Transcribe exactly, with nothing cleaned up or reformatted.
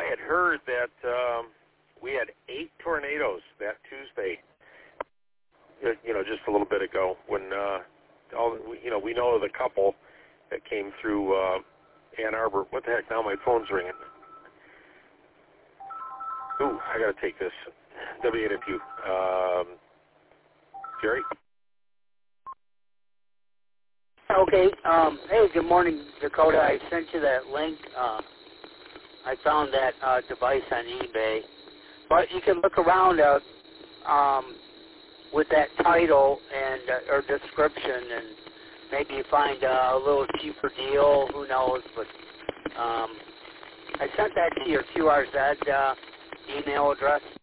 I had heard that um, we had eight tornadoes that Tuesday. You know, just a little bit ago, when uh, all you know, we know of the couple that came through uh, Ann Arbor. What the heck? Now my phone's ringing. Ooh, I got to take this. W eight F U. Um, Jerry? Okay. Um, hey, good morning, Dakota. I sent you that link. Uh, I found that uh, device on eBay. But you can look around uh, um, with that title and uh, or description, and maybe you find uh, a little cheaper deal. Who knows? But um, I sent that to your Q R Z uh, email address.